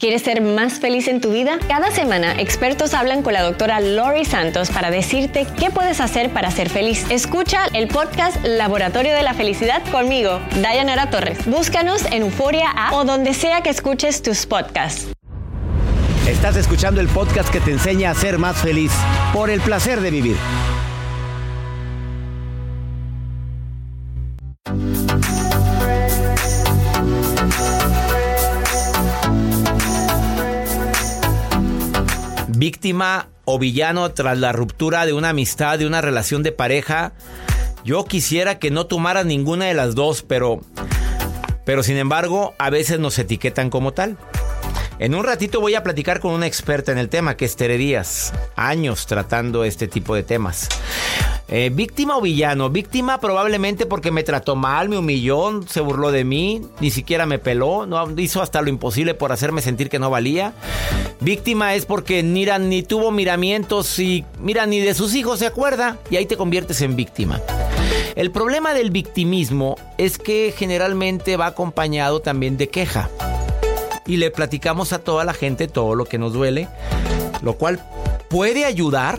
¿Quieres ser más feliz en tu vida? Cada semana, expertos hablan con la doctora Lori Santos para decirte qué puedes hacer para ser feliz. Escucha el podcast Laboratorio de la Felicidad conmigo, Dayanara Torres. Búscanos en Euforia App o donde sea que escuches tus podcasts. Estás escuchando el podcast que te enseña a ser más feliz por el placer de vivir. Víctima o villano tras la ruptura de una amistad, de una relación de pareja. Yo quisiera que no tomaras ninguna de las dos, pero sin embargo, a veces nos etiquetan como tal. En un ratito voy a platicar con una experta en el tema, que es Tere Díaz. Años tratando este tipo de temas. ¿Víctima o villano? Víctima probablemente porque me trató mal, me humilló, se burló de mí, ni siquiera me peló, no, hizo hasta lo imposible por hacerme sentir que no valía. Víctima es porque ni tuvo miramientos y ni de sus hijos se acuerda, y ahí te conviertes en víctima. El problema del victimismo es que generalmente va acompañado también de queja. Y le platicamos a toda la gente todo lo que nos duele, lo cual puede ayudar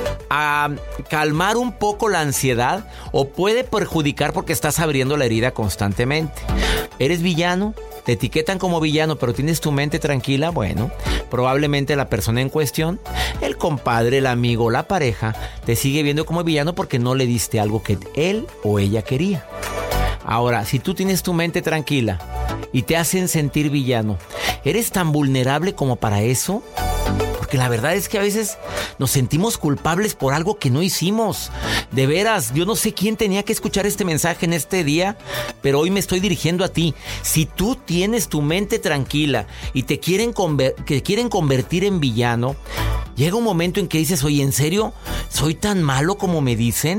a calmar un poco la ansiedad o puede perjudicar porque estás abriendo la herida constantemente. ¿Eres villano? ¿Te etiquetan como villano pero tienes tu mente tranquila? Bueno, probablemente la persona en cuestión, el compadre, el amigo, la pareja, te sigue viendo como villano porque no le diste algo que él o ella quería. Ahora, si tú tienes tu mente tranquila y te hacen sentir villano, ¿eres tan vulnerable como para eso? Porque la verdad es que a veces nos sentimos culpables por algo que no hicimos. De veras, yo no sé quién tenía que escuchar este mensaje en este día, pero hoy me estoy dirigiendo a ti. Si tú tienes tu mente tranquila y te quieren convertir en villano, llega un momento en que dices, oye, ¿en serio? ¿Soy tan malo como me dicen?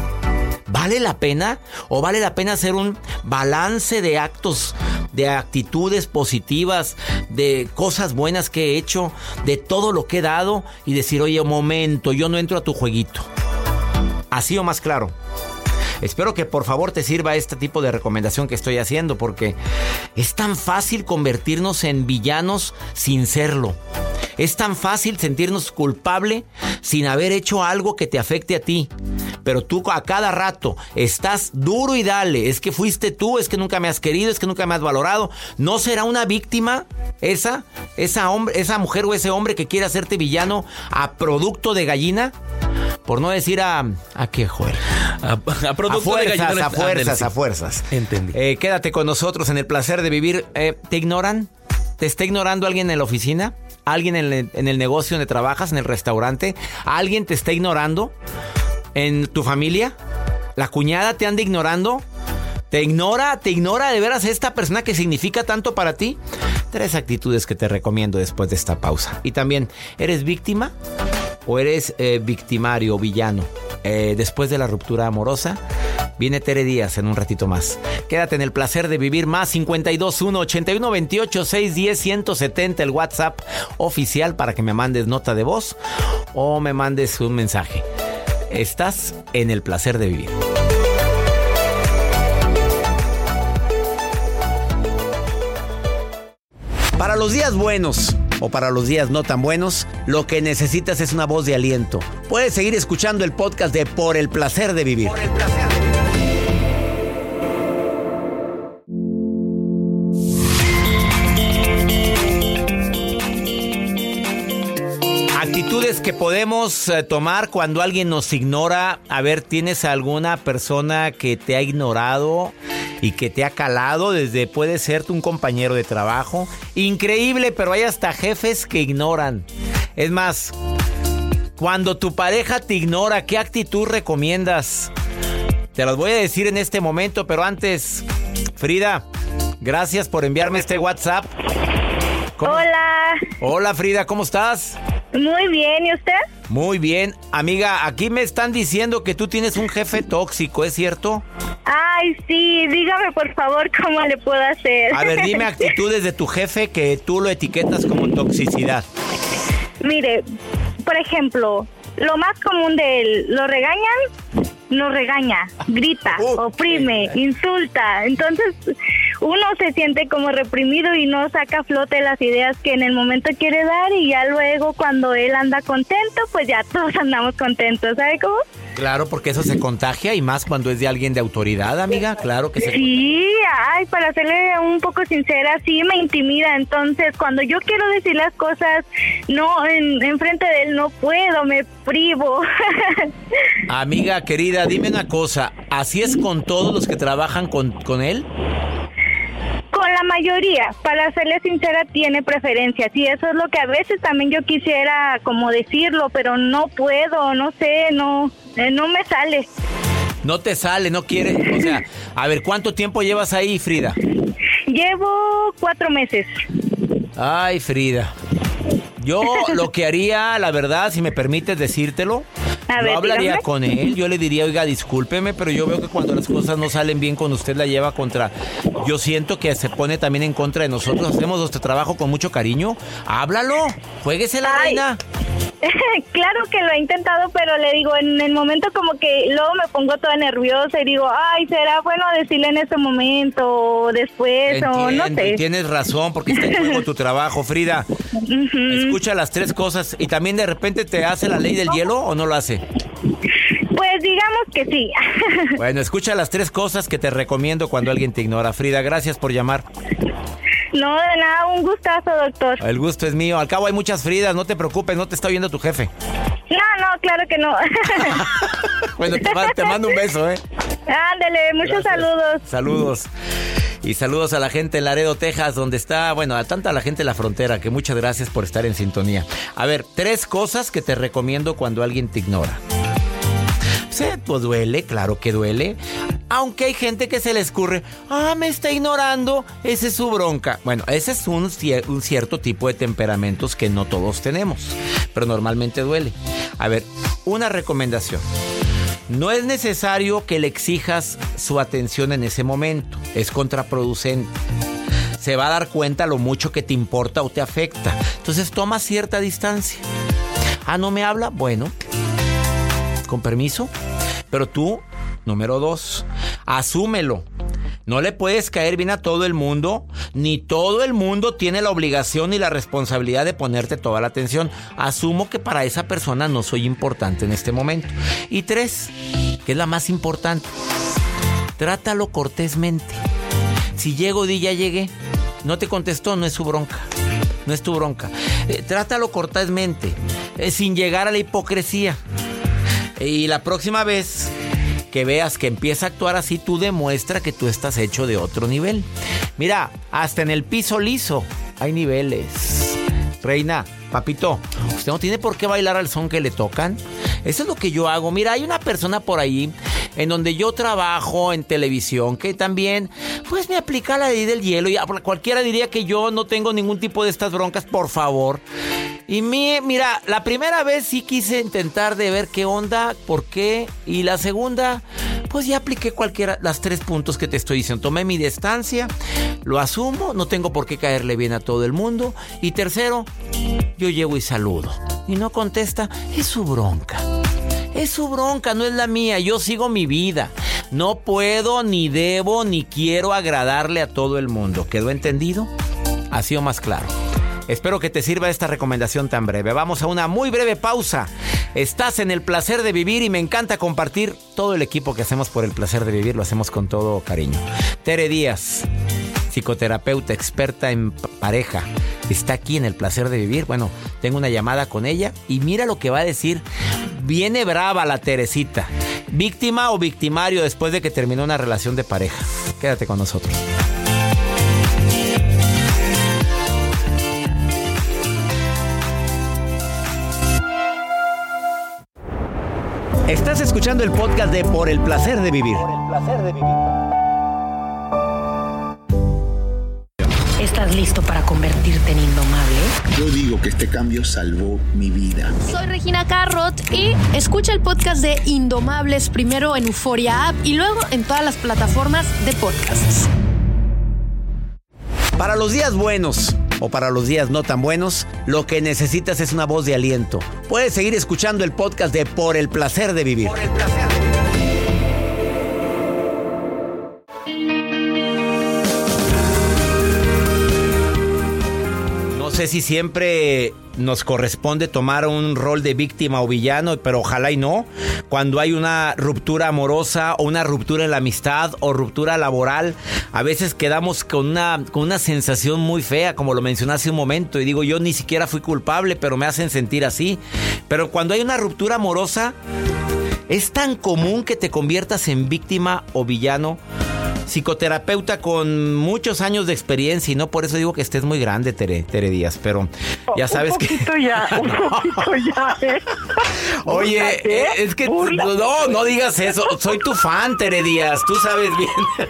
¿Vale la pena? ¿O vale la pena hacer un balance de actos, de actitudes positivas, de cosas buenas que he hecho, de todo lo que he dado y decir, oye, un momento, yo no entro a tu jueguito? Así o más claro. Espero que por favor te sirva este tipo de recomendación que estoy haciendo, porque es tan fácil convertirnos en villanos sin serlo. Es tan fácil sentirnos culpable sin haber hecho algo que te afecte a ti. Pero tú a cada rato estás duro y dale. Es que fuiste tú, es que nunca me has querido, es que nunca me has valorado. ¿No será una víctima esa mujer o ese hombre que quiere hacerte villano a producto de gallina? Por no decir a qué, Joel. A producto de gallina. A fuerzas. Entendí. Quédate con nosotros en el placer de vivir. ¿Te ignoran? ¿Te está ignorando alguien en la oficina? ¿Alguien en el negocio donde trabajas, en el restaurante? ¿Alguien te está ignorando? ¿En tu familia? ¿La cuñada te anda ignorando? ¿Te ignora de veras esta persona que significa tanto para ti? 3 actitudes que te recomiendo después de esta pausa. Y también, ¿eres víctima o eres victimario o villano? Después de la ruptura amorosa, viene Tere Díaz en un ratito más. Quédate en el placer de vivir. Más 521-8128-610-170, el WhatsApp oficial para que me mandes nota de voz o me mandes un mensaje. Estás en el placer de vivir. Para los días buenos o para los días no tan buenos, lo que necesitas es una voz de aliento. Puedes seguir escuchando el podcast de Por el placer de vivir. Por el placer de vivir. Actitudes que podemos tomar cuando alguien nos ignora. A ver, ¿tienes alguna persona que te ha ignorado y que te ha calado? Puede ser un compañero de trabajo. Increíble, pero hay hasta jefes que ignoran. Es más, cuando tu pareja te ignora, ¿qué actitud recomiendas? Te las voy a decir en este momento, pero antes, Frida, gracias por enviarme este WhatsApp. Hola. Hola, Frida, ¿cómo estás? Muy bien, ¿y usted? Muy bien. Amiga, aquí me están diciendo que tú tienes un jefe tóxico, ¿es cierto? Ay, sí, dígame por favor cómo le puedo hacer. A ver, dime actitudes de tu jefe que tú lo etiquetas como toxicidad. Mire, por ejemplo, lo más común de él, lo regañan, no regaña, grita, oprime, insulta. Entonces, uno se siente como reprimido y no saca a flote las ideas que en el momento quiere dar, y ya luego cuando él anda contento, pues ya todos andamos contentos, ¿sabe cómo? Claro, porque eso se contagia, y más cuando es de alguien de autoridad, amiga, claro que se contagia. Sí, ay, para serle un poco sincera, sí me intimida. Entonces, cuando yo quiero decir las cosas, no, en frente de él no puedo, me privo. Amiga querida, dime una cosa, ¿así es con todos los que trabajan con él? Con la mayoría, para serle sincera, tiene preferencias, y eso es lo que a veces también yo quisiera como decirlo, pero no puedo, no sé, no me sale. No te sale, no quiere, o sea, a ver, ¿cuánto tiempo llevas ahí, Frida? Llevo 4 meses. Ay, Frida, yo lo que haría, la verdad, si me permites decírtelo, yo hablaría dígame con él, yo le diría, oiga, discúlpeme, pero yo veo que cuando las cosas no salen bien con usted la lleva contra... Yo siento que se pone también en contra de nosotros, hacemos nuestro trabajo con mucho cariño. Háblalo, juéguese la reina. Claro que lo he intentado, pero le digo, en el momento como que luego me pongo toda nerviosa y digo, ay, ¿será bueno decirle en este momento o después? O no sé. Tienes razón, porque está en juego tu trabajo, Frida. Escucha las 3 cosas, y también de repente te hace la ley del hielo, ¿o no lo hace? Pues digamos que sí. Bueno, escucha las 3 cosas que te recomiendo cuando alguien te ignora. Frida, gracias por llamar. No, de nada, un gustazo, doctor. El gusto es mío. Al cabo hay muchas Fridas, no te preocupes, no te está oyendo tu jefe. No, claro que no. Bueno, te mando un beso, Ándale, muchos saludos. Saludos. Y saludos a la gente en Laredo, Texas, donde está, bueno, a tanta la gente en la frontera, que muchas gracias por estar en sintonía. A ver, 3 cosas que te recomiendo cuando alguien te ignora. Sí, pues duele, claro que duele. Aunque hay gente que se le escurre, me está ignorando, esa es su bronca. Bueno, ese es un cierto tipo de temperamentos que no todos tenemos, pero normalmente duele. A ver, una recomendación. No es necesario que le exijas su atención en ese momento, es contraproducente. Se va a dar cuenta lo mucho que te importa o te afecta. Entonces toma cierta distancia. ¿No me habla? Bueno, con permiso. Pero tú, número 2, asúmelo. No le puedes caer bien a todo el mundo, ni todo el mundo tiene la obligación y la responsabilidad de ponerte toda la atención. Asumo que para esa persona no soy importante en este momento. Y 3, que es la más importante, trátalo cortésmente. Si llego, di ya llegué. No te contestó, no es su bronca. No es tu bronca. Trátalo cortésmente, sin llegar a la hipocresía. Y la próxima vez que veas que empieza a actuar así, tú demuestra que tú estás hecho de otro nivel. Mira, hasta en el piso liso hay niveles. Reina, papito, usted no tiene por qué bailar al son que le tocan. Eso es lo que yo hago. Mira, hay una persona por ahí en donde yo trabajo en televisión que también, pues, me aplica la ley del hielo. Y cualquiera diría que yo no tengo ningún tipo de estas broncas, por favor. Y mira, la primera vez sí quise intentar de ver qué onda, por qué. Y la segunda, pues ya apliqué las 3 puntos que te estoy diciendo. Tomé mi distancia, lo asumo, no tengo por qué caerle bien a todo el mundo. Y tercero, yo llego y saludo. Y no contesta, es su bronca. Es su bronca, no es la mía. Yo sigo mi vida. No puedo, ni debo, ni quiero agradarle a todo el mundo. ¿Quedó entendido? Ha sido más claro. Espero que te sirva esta recomendación tan breve. Vamos a una muy breve pausa. Estás en El Placer de Vivir y me encanta compartir todo el equipo que hacemos por El Placer de Vivir. Lo hacemos con todo cariño. Tere Díaz, psicoterapeuta experta en pareja, está aquí en El Placer de Vivir. Bueno, tengo una llamada con ella y mira lo que va a decir. Viene brava la Teresita. ¿Víctima o victimario después de que terminó una relación de pareja? Quédate con nosotros. Estás escuchando el podcast de Por el Placer de Vivir. Por el Placer de Vivir. ¿Estás listo para convertirte en indomable? Yo digo que este cambio salvó mi vida. Soy Regina Carrot y escucha el podcast de Indomables primero en Euforia App y luego en todas las plataformas de podcasts. Para los días buenos o para los días no tan buenos, lo que necesitas es una voz de aliento. Puedes seguir escuchando el podcast de Por el Placer de Vivir. Por el Placer de Vivir. sé si siempre nos corresponde tomar un rol de víctima o villano, pero ojalá y no. Cuando hay una ruptura amorosa o una ruptura en la amistad o ruptura laboral, a veces quedamos con una sensación muy fea, como lo mencioné hace un momento, y digo, yo ni siquiera fui culpable, pero me hacen sentir así. Pero cuando hay una ruptura amorosa, es tan común que te conviertas en víctima o villano. Psicoterapeuta con muchos años de experiencia, y no por eso digo que estés muy grande, Tere Díaz, pero ya sabes un poquito ya. Oye, es que no digas eso. Soy tu fan, Tere Díaz, tú sabes bien.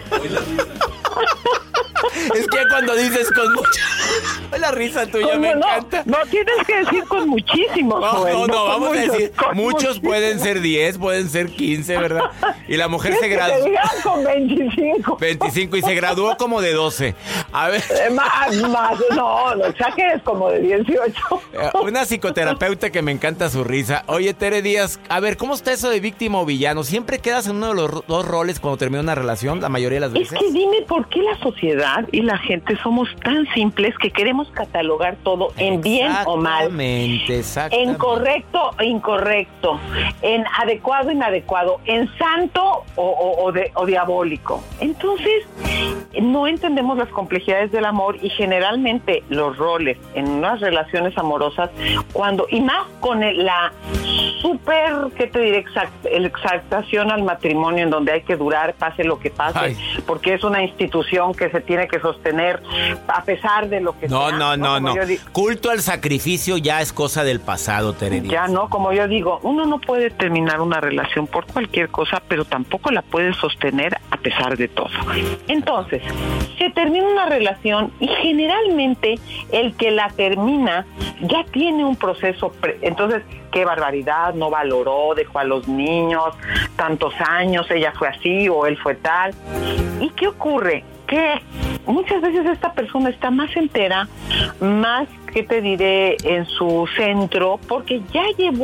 Es que cuando dices con mucha... La risa tuya me encanta. No, tienes que decir con muchísimos. No, vamos a decir, muchos pueden ser 10, pueden ser 15, ¿verdad? Y la mujer se graduó... con 25. 25 y se graduó como de 12. A ver... Más, no exageres, como de 18. Una psicoterapeuta que me encanta su risa. Oye, Tere Díaz, a ver, ¿cómo está eso de víctima o villano? ¿Siempre quedas en uno de los dos roles cuando termina una relación, la mayoría de las veces? Es que dime, ¿por qué la sociedad y la gente somos tan simples que queremos catalogar todo en bien o mal? Exactamente. En correcto o incorrecto, en adecuado o inadecuado, en santo o diabólico. Entonces, no entendemos las complejidades del amor y generalmente los roles en unas relaciones amorosas, y más con la súper, ¿qué te diré? Exaltación al matrimonio, en donde hay que durar, pase lo que pase, porque es una institución que se tiene que sostener a pesar de lo que sea. No. Culto al sacrificio ya es cosa del pasado, Tere Díaz. Ya no, como yo digo, uno no puede terminar una relación por cualquier cosa, pero tampoco la puede sostener a pesar de todo. Entonces, se termina una relación y generalmente el que la termina ya tiene un proceso. Entonces, qué barbaridad, no valoró, dejó a los niños tantos años, ella fue así o él fue tal. ¿Y qué ocurre? Que muchas veces esta persona está más entera, más, ¿qué te diré?, en su centro, porque ya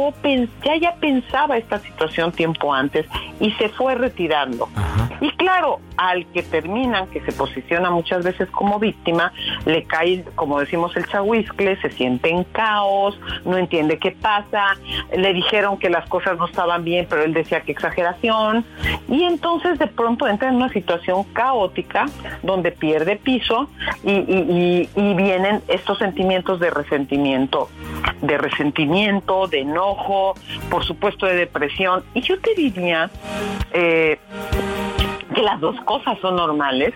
pensaba esta situación tiempo antes y se fue retirando. Ajá. Y claro, al que terminan, que se posiciona muchas veces como víctima, le cae, como decimos, el chahuizcle, se siente en caos, no entiende qué pasa, le dijeron que las cosas no estaban bien, pero él decía que exageración, y entonces de pronto entra en una situación caótica, donde pierde piso y vienen estos sentimientos de resentimiento, de enojo, por supuesto de depresión. Y yo te diría que las dos cosas son normales,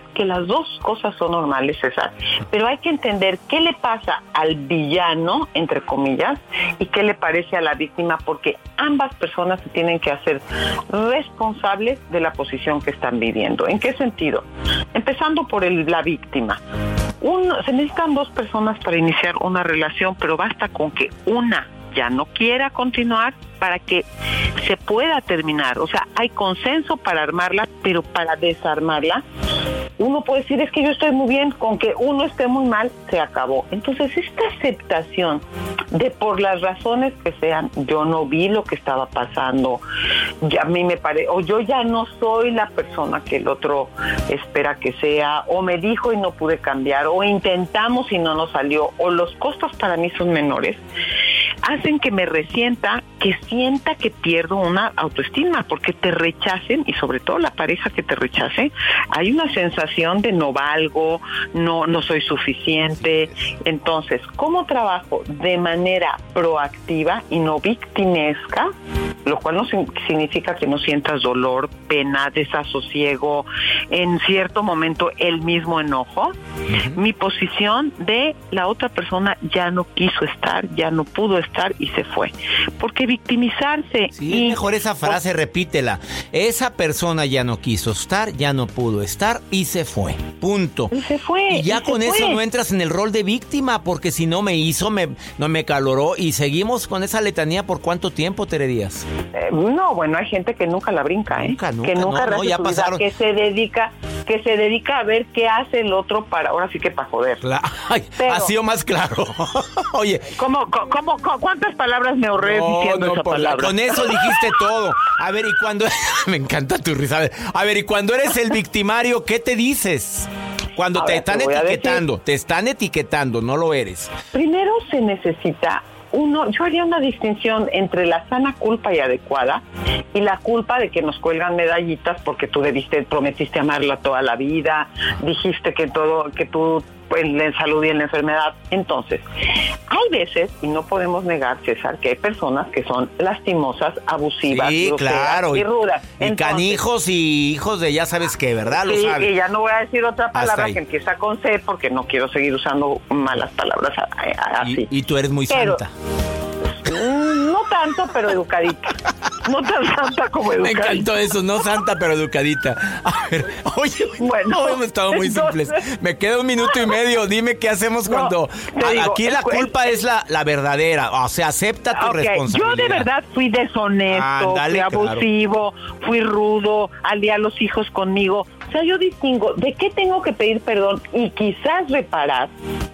César, pero hay que entender qué le pasa al villano, entre comillas, y qué le parece a la víctima, porque ambas personas se tienen que hacer responsables de la posición que están viviendo. ¿En qué sentido? Empezando por la víctima. Se necesitan dos personas para iniciar una relación, pero basta con que una ya no quiera continuar para que se pueda terminar. O sea, hay consenso para armarla, pero para desarmarla, uno puede decir, es que yo estoy muy bien, con que uno esté muy mal, se acabó. Entonces, esta aceptación de, por las razones que sean, yo no vi lo que estaba pasando, ya a mí me parece, o yo ya no soy la persona que el otro espera que sea, o me dijo y no pude cambiar, o intentamos y no nos salió, o los costos para mí son menores, hacen que me resienta, que sienta que pierdo una autoestima, porque te rechacen, y sobre todo la pareja que te rechace, hay una sensación de no valgo, no soy suficiente. Entonces, ¿cómo trabajo? De manera proactiva y no victimesca, lo cual no significa que no sientas dolor, pena, desasosiego, en cierto momento el mismo enojo. Mi posición de la otra persona ya no quiso estar, ya no pudo estar y se fue. Porque victimizarse... Sí, es mejor esa frase, repítela. Esa persona ya no quiso estar, ya no pudo estar y se fue. Punto. Y se fue. Y ya con eso no entras en el rol de víctima, porque si no me hizo, no me caloró, y seguimos con esa letanía por ¿cuánto tiempo, Tere Díaz? No, bueno, hay gente que nunca la brinca, Nunca, que nunca ya pasaron. Que se dedica a ver qué hace el otro para, ahora sí que para joder. Ha sido más claro. Oye. ¿Cuántas palabras me ahorré diciendo esa palabra? Con eso dijiste todo. A ver, y cuando... Me encanta tu risa. A ver, y cuando eres el victimario, ¿qué te dices? Cuando te están etiquetando, no lo eres. Primero se necesita yo haría una distinción entre la sana culpa y adecuada y la culpa de que nos cuelgan medallitas porque tú prometiste amarla toda la vida, dijiste que tú en la salud y en la enfermedad. Entonces, hay veces, y no podemos negar, César, que hay personas que son lastimosas, abusivas, claro, y rudas. Y canijos y hijos de ya sabes qué, ¿verdad? Lo sabes. Y ya no voy a decir otra palabra que empieza con C porque no quiero seguir usando malas palabras así. Y tú eres muy santa. No tanto, pero educadita. No tan santa como educadita. Me encantó eso, no santa, pero educadita. A ver, oye, bueno, hemos estado muy simples. Me queda 1 minuto y medio. Dime qué hacemos cuando... Aquí la culpa es la verdadera. O sea, acepta tu responsabilidad. Yo de verdad fui deshonesto, fui abusivo, fui rudo, alí a los hijos conmigo. O sea, yo distingo de qué tengo que pedir perdón y quizás reparar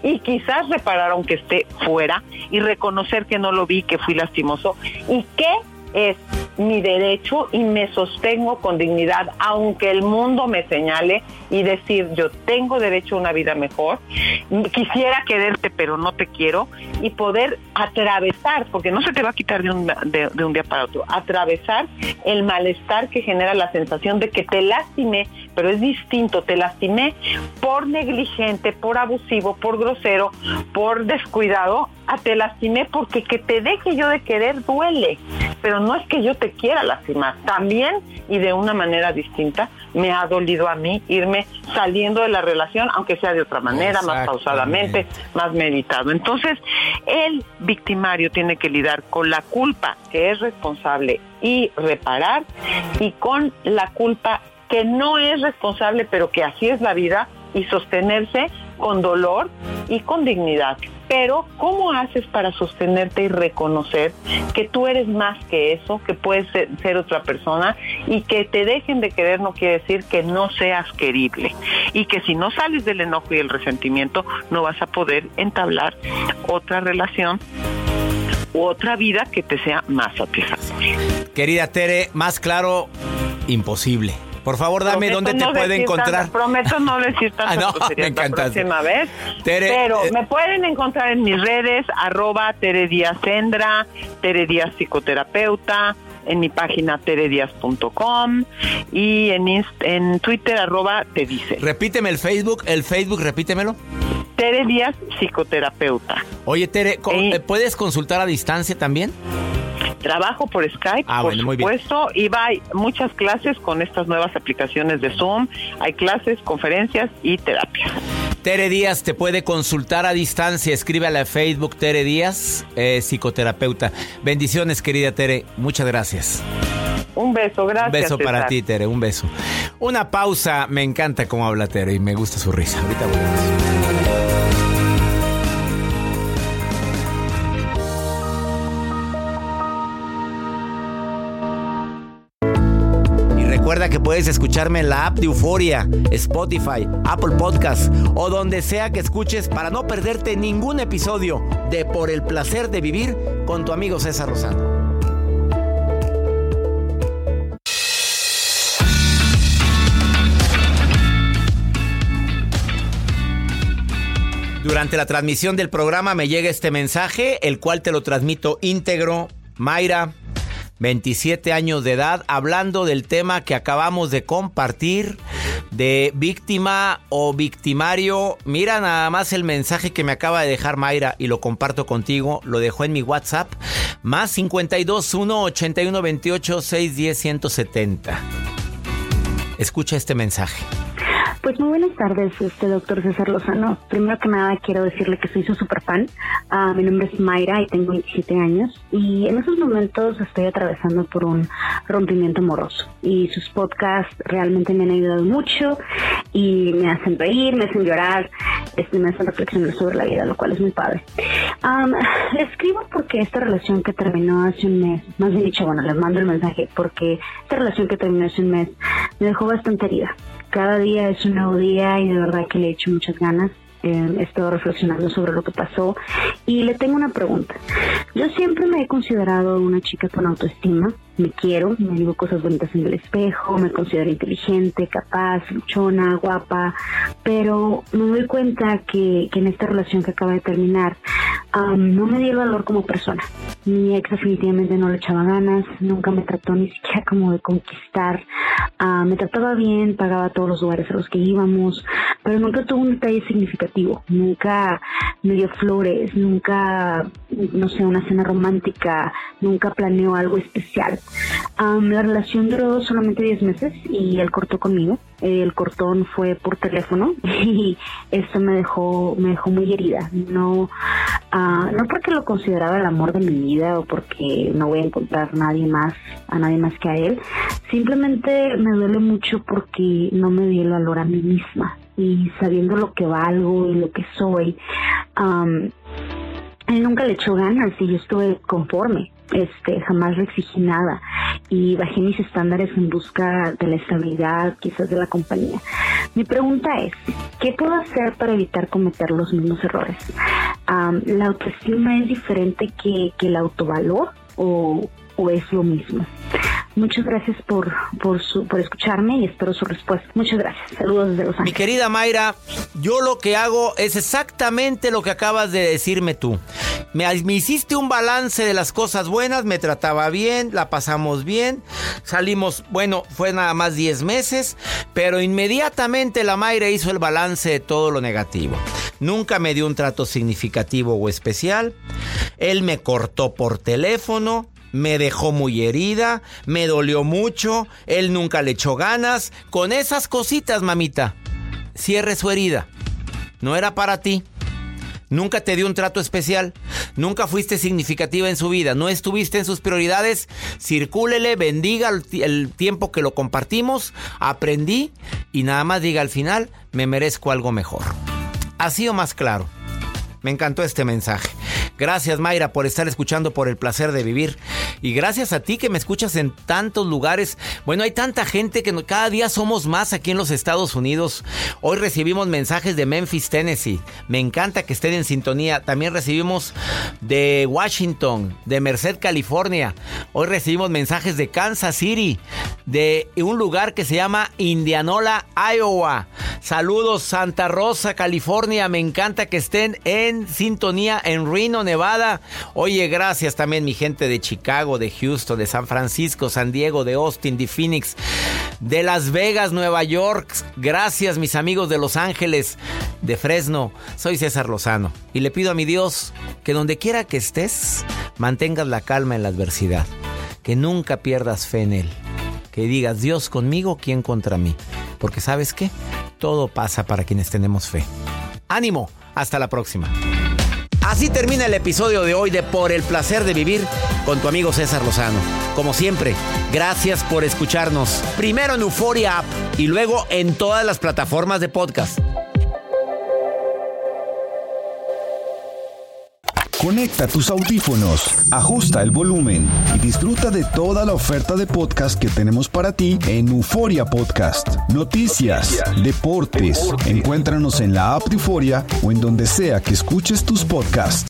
aunque esté fuera y reconocer que no lo vi, que fui lastimoso y que es mi derecho y me sostengo con dignidad aunque el mundo me señale y decir yo tengo derecho a una vida mejor, quisiera quererte pero no te quiero y poder atravesar, porque no se te va a quitar de un día para otro, atravesar el malestar que genera la sensación de que te lastimé, pero es distinto, te lastimé por negligente, por abusivo, por grosero, por descuidado, te lastimé porque que te deje yo de querer duele, pero no es que yo te quiera lastimar, también y de una manera distinta me ha dolido a mí irme saliendo de la relación, aunque sea de otra manera, más pausadamente, más meditado. Entonces, el victimario tiene que lidiar con la culpa que es responsable y reparar, y con la culpa que no es responsable, pero que así es la vida, y sostenerse con dolor y con dignidad. Pero, ¿cómo haces para sostenerte y reconocer que tú eres más que eso, que puedes ser otra persona, y que te dejen de querer no quiere decir que no seas querible, y que si no sales del enojo y el resentimiento no vas a poder entablar otra relación u otra vida que te sea más satisfactoria? Querida Tere, más claro, imposible. Por favor, dame dónde te puede encontrar. Prometo no decir tantas groserías la próxima vez. Tere, pero me pueden encontrar en mis redes, @TereDíazSendra, Tere Díaz Psicoterapeuta, en mi página terediaz.com y en Twitter @Tedice. Repíteme el Facebook, repítemelo. Tere Díaz Psicoterapeuta. Oye, Tere, ¿puedes consultar a distancia también? Trabajo por Skype, por supuesto, y hay muchas clases con estas nuevas aplicaciones de Zoom. Hay clases, conferencias y terapias. Tere Díaz te puede consultar a distancia. Escríbele a Facebook Tere Díaz, psicoterapeuta. Bendiciones, querida Tere. Muchas gracias. Un beso, gracias. Un beso César. para ti, Tere, un beso. Una pausa. Me encanta cómo habla Tere y me gusta su risa. Ahorita volvemos. Recuerda que puedes escucharme en la app de Euforia, Spotify, Apple Podcast o donde sea que escuches para no perderte ningún episodio de Por el Placer de Vivir con tu amigo César Lozano. Durante la transmisión del programa me llega este mensaje, el cual te lo transmito íntegro. Mayra, 27 años de edad, hablando del tema que acabamos de compartir, de víctima o victimario. Mira nada más el mensaje que me acaba de dejar Mayra y lo comparto contigo. Lo dejó en mi WhatsApp, más 52 1 81 28 610 170. Escucha este mensaje. Pues muy buenas tardes, doctor César Lozano. Primero que nada quiero decirle que soy su super fan. Mi nombre es Mayra y tengo 27 años. Y en esos momentos estoy atravesando por un rompimiento amoroso. Y sus podcasts realmente me han ayudado mucho y me hacen reír, me hacen llorar, me hacen reflexionar sobre la vida, lo cual es muy padre. Le escribo porque esta relación que terminó hace un mes, más bien dicho, bueno, les mando el mensaje porque esta relación que terminó hace un mes me dejó bastante herida. Cada día es un nuevo día y de verdad que le he hecho muchas ganas. He estado reflexionando sobre lo que pasó y le tengo una pregunta. Yo siempre me he considerado una chica con autoestima me quiero, me digo cosas bonitas en el espejo, me considero inteligente, capaz, luchona, guapa, pero me doy cuenta que en esta relación que acaba de terminar no me dio el valor como persona. Mi ex definitivamente no le echaba ganas, nunca me trató ni siquiera como de conquistar, me trataba bien, pagaba todos los lugares a los que íbamos, pero nunca tuvo un detalle significativo, nunca me dio flores, nunca, no sé, una cena romántica, nunca planeó algo especial. La relación duró solamente 10 meses y él cortó conmigo. El cortón fue por teléfono y esto me dejó muy herida. No porque lo consideraba el amor de mi vida o porque no voy a encontrar a nadie más que a él. Simplemente me duele mucho porque no me di el valor a mí misma. Y sabiendo lo que valgo y lo que soy, él nunca le echó ganas y yo estuve conforme. Jamás le exigí nada y bajé mis estándares en busca de la estabilidad, quizás de la compañía. Mi pregunta es, ¿qué puedo hacer para evitar cometer los mismos errores? ¿La autoestima es diferente que el autovalor o es lo mismo? Muchas gracias por escucharme y espero su respuesta. Muchas gracias. Saludos desde Los Ángeles. Mi querida Mayra, yo lo que hago es exactamente lo que acabas de decirme tú. Me hiciste un balance de las cosas buenas, me trataba bien, la pasamos bien, salimos, bueno, fue nada más 10 meses, pero inmediatamente la Mayra hizo el balance de todo lo negativo. Nunca me dio un trato significativo o especial, él me cortó por teléfono, me dejó muy herida, me dolió mucho, él nunca le echó ganas. Con esas cositas, mamita, cierre su herida. No era para ti. Nunca te dio un trato especial. Nunca fuiste significativa en su vida. No estuviste en sus prioridades. Circúlele, bendiga el tiempo que lo compartimos. Aprendí y nada más diga al final, me merezco algo mejor. Ha sido más claro. Me encantó este mensaje. Gracias, Mayra, por estar escuchando Por el Placer de Vivir. Y gracias a ti que me escuchas en tantos lugares. Bueno, hay tanta gente que cada día somos más aquí en los Estados Unidos. Hoy recibimos mensajes de Memphis, Tennessee. Me encanta que estén en sintonía. También recibimos de Washington, de Merced, California. Hoy recibimos mensajes de Kansas City, de un lugar que se llama Indianola, Iowa. Saludos, Santa Rosa, California. Me encanta que estén en sintonía en Reno, Nevada. Oye, gracias también mi gente de Chicago, de Houston, de San Francisco, San Diego, de Austin, de Phoenix, de Las Vegas, Nueva York. Gracias, mis amigos de Los Ángeles, de Fresno. Soy César Lozano y le pido a mi Dios que donde quiera que estés, mantengas la calma en la adversidad, que nunca pierdas fe en Él, que digas, Dios conmigo, ¿quién contra mí? Porque ¿sabes qué? Todo pasa para quienes tenemos fe. ¡Ánimo! Hasta la próxima. Así termina el episodio de hoy de Por el Placer de Vivir con tu amigo César Lozano. Como siempre, gracias por escucharnos. Primero en Euphoria App y luego en todas las plataformas de podcast. Conecta tus audífonos, ajusta el volumen y disfruta de toda la oferta de podcast que tenemos para ti en Euphoria Podcast. Noticias, deportes, encuéntranos en la app de Euphoria o en donde sea que escuches tus podcasts.